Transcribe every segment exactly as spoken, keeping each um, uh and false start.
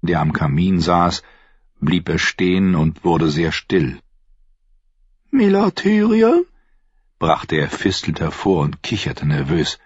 der am Kamin saß, blieb er stehen und wurde sehr still. »Milord Tyrion?« brachte er fistelnd hervor und kicherte nervös.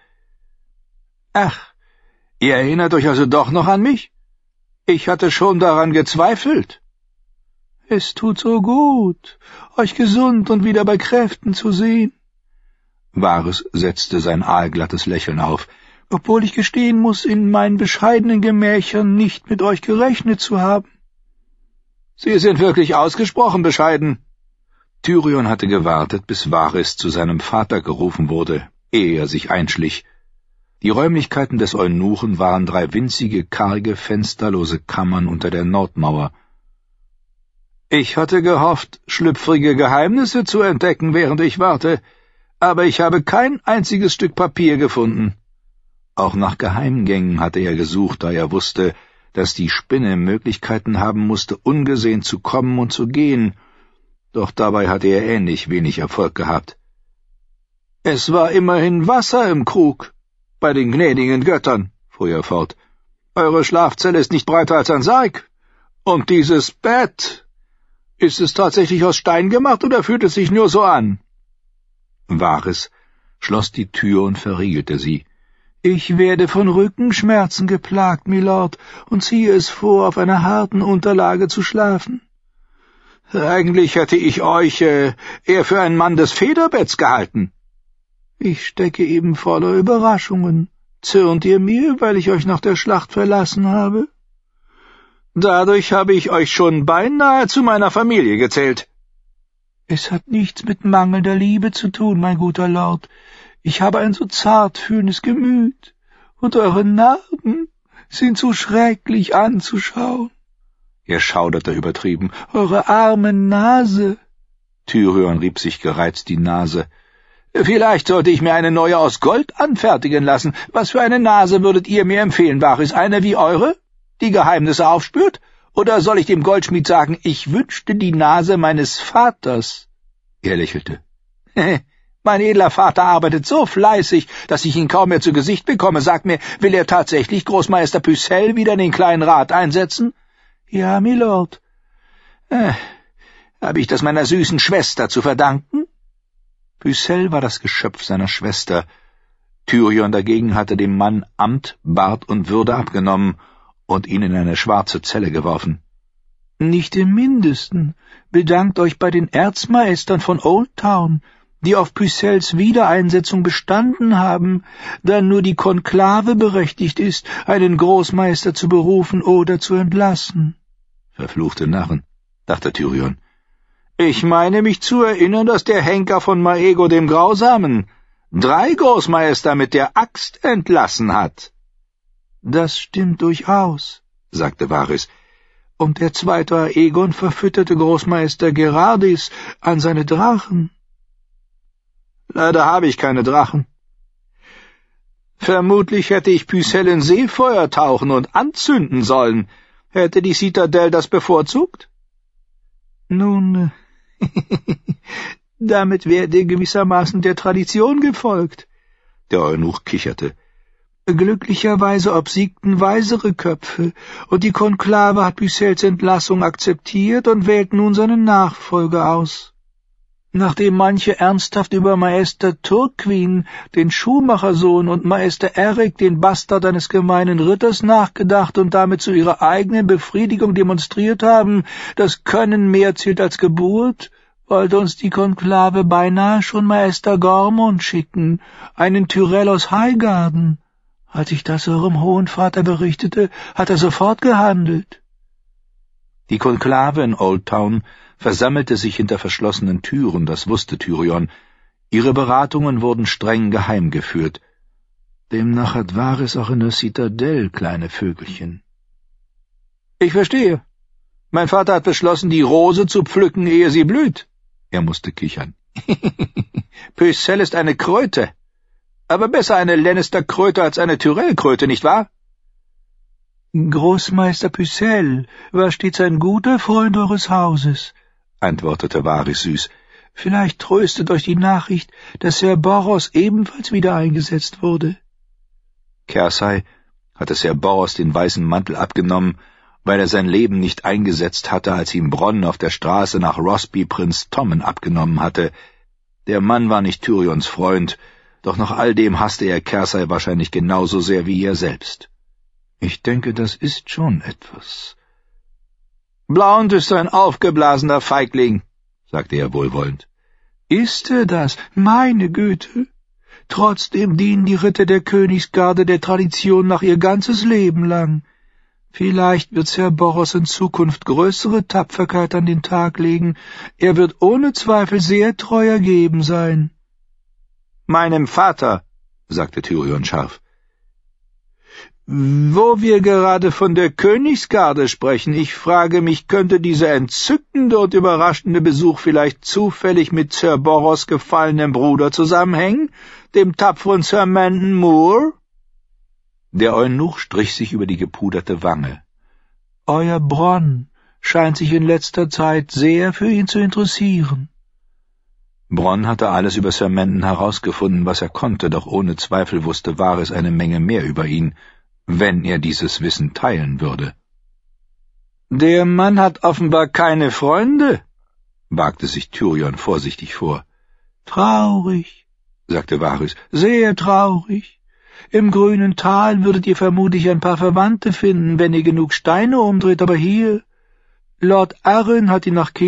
»Ach, ihr erinnert euch also doch noch an mich? Ich hatte schon daran gezweifelt.« »Es tut so gut, euch gesund und wieder bei Kräften zu sehen.« Varys setzte sein aalglattes Lächeln auf, »obwohl ich gestehen muss, in meinen bescheidenen Gemächern nicht mit euch gerechnet zu haben.« »Sie sind wirklich ausgesprochen bescheiden.« Tyrion hatte gewartet, bis Varys zu seinem Vater gerufen wurde, ehe er sich einschlich. Die Räumlichkeiten des Eunuchen waren drei winzige, karge, fensterlose Kammern unter der Nordmauer. »Ich hatte gehofft, schlüpfrige Geheimnisse zu entdecken, während ich warte, aber ich habe kein einziges Stück Papier gefunden.« Auch nach Geheimgängen hatte er gesucht, da er wusste, dass die Spinne Möglichkeiten haben musste, ungesehen zu kommen und zu gehen, doch dabei hatte er ähnlich wenig Erfolg gehabt. »Es war immerhin Wasser im Krug, bei den gnädigen Göttern«, fuhr er fort. »Eure Schlafzelle ist nicht breiter als ein Sarg. Und dieses Bett, ist es tatsächlich aus Stein gemacht oder fühlt es sich nur so an?« Varys schloss die Tür und verriegelte sie. »Ich werde von Rückenschmerzen geplagt, Milord, und ziehe es vor, auf einer harten Unterlage zu schlafen.« »Eigentlich hätte ich euch äh, eher für einen Mann des Federbetts gehalten.« »Ich stecke eben voller Überraschungen. Zürnt ihr mir, weil ich euch nach der Schlacht verlassen habe?« »Dadurch habe ich euch schon beinahe zu meiner Familie gezählt.« »Es hat nichts mit mangelnder Liebe zu tun, mein guter Lord. Ich habe ein so zartfühlendes Gemüt, und eure Narben sind so schrecklich anzuschauen.« Er schauderte übertrieben. »Eure arme Nase!« Tyrion rieb sich gereizt die Nase. »Vielleicht sollte ich mir eine neue aus Gold anfertigen lassen. Was für eine Nase würdet ihr mir empfehlen, Varys? Eine wie eure, die Geheimnisse aufspürt? Oder soll ich dem Goldschmied sagen, ich wünschte die Nase meines Vaters?« Er lächelte. »Mein edler Vater arbeitet so fleißig, dass ich ihn kaum mehr zu Gesicht bekomme. Sag mir, will er tatsächlich Großmeister Pycelle wieder in den kleinen Rat einsetzen?« »Ja, Milord.« Äh, »habe ich das meiner süßen Schwester zu verdanken?« Pycelle war das Geschöpf seiner Schwester. Tyrion dagegen hatte dem Mann Amt, Bart und Würde abgenommen und ihn in eine schwarze Zelle geworfen. »Nicht im Mindesten. Bedankt euch bei den Erzmeistern von Old Town, die auf Pycelles Wiedereinsetzung bestanden haben, da nur die Konklave berechtigt ist, einen Großmeister zu berufen oder zu entlassen.« »Verfluchte Narren«, dachte Tyrion. »Ich meine mich zu erinnern, dass der Henker von Maego dem Grausamen drei Großmeister mit der Axt entlassen hat.« »Das stimmt durchaus«, sagte Varys. »Und der zweite Aegon verfütterte Großmeister Gerardis an seine Drachen.« »Leider habe ich keine Drachen. Vermutlich hätte ich Pycelle in Seefeuer tauchen und anzünden sollen. Hätte die Citadelle das bevorzugt?« »Nun, damit werde gewissermaßen der Tradition gefolgt.« Der Eunuch kicherte. »Glücklicherweise obsiegten weisere Köpfe, und die Konklave hat Pycelles Entlassung akzeptiert und wählt nun seinen Nachfolger aus. Nachdem manche ernsthaft über Maester Turquin, den Schuhmachersohn, und Maester Eric, den Bastard eines gemeinen Ritters, nachgedacht und damit zu ihrer eigenen Befriedigung demonstriert haben, dass Können mehr zählt als Geburt, wollte uns die Konklave beinahe schon Maester Gormond schicken, einen Tyrell aus Highgarden. Als ich das eurem hohen Vater berichtete, hat er sofort gehandelt.« Die Konklave in Old Town versammelte sich hinter verschlossenen Türen, das wusste Tyrion. Ihre Beratungen wurden streng geheim geführt. Demnach hat Varys auch in der Citadelle kleine Vögelchen. »Ich verstehe. Mein Vater hat beschlossen, die Rose zu pflücken, ehe sie blüht.« Er musste kichern. »Pycelle ist eine Kröte. Aber besser eine Lannister-Kröte als eine Tyrell-Kröte, nicht wahr?« »Großmeister Pycelle war stets ein guter Freund eures Hauses«, antwortete Varys süß. »Vielleicht tröstet euch die Nachricht, dass Ser Boros ebenfalls wieder eingesetzt wurde.« Cersei hatte Ser Boros den weißen Mantel abgenommen weil er sein Leben nicht eingesetzt hatte, als ihm Bronn auf der Straße nach Rosby Prinz Tommen abgenommen hatte. Der Mann war nicht Tyrions Freund, doch nach all dem hasste er Cersei wahrscheinlich genauso sehr wie er selbst. »Ich denke, das ist schon etwas.« »Blount ist ein aufgeblasener Feigling«, sagte er wohlwollend. »Ist er das? Meine Güte! Trotzdem dienen die Ritter der Königsgarde der Tradition nach ihr ganzes Leben lang. Vielleicht wird Ser Boros in Zukunft größere Tapferkeit an den Tag legen. Er wird ohne Zweifel sehr treu ergeben sein.« »Meinem Vater«, sagte Tyrion scharf. »Wo wir gerade von der Königsgarde sprechen, ich frage mich, könnte dieser entzückende und überraschende Besuch vielleicht zufällig mit Ser Boros gefallenem Bruder zusammenhängen, dem tapferen Sir Mandon Moore?« Der Eunuch strich sich über die gepuderte Wange. »Euer Bronn scheint sich in letzter Zeit sehr für ihn zu interessieren.« Bronn hatte alles über Sir Mandon herausgefunden, was er konnte, doch ohne Zweifel wusste Varys eine Menge mehr über ihn, wenn er dieses Wissen teilen würde. »Der Mann hat offenbar keine Freunde«, wagte sich Tyrion vorsichtig vor. »Traurig«, sagte Varys, »sehr traurig. Im grünen Tal würdet ihr vermutlich ein paar Verwandte finden, wenn ihr genug Steine umdreht, aber hier... Lord Arryn hat ihn nach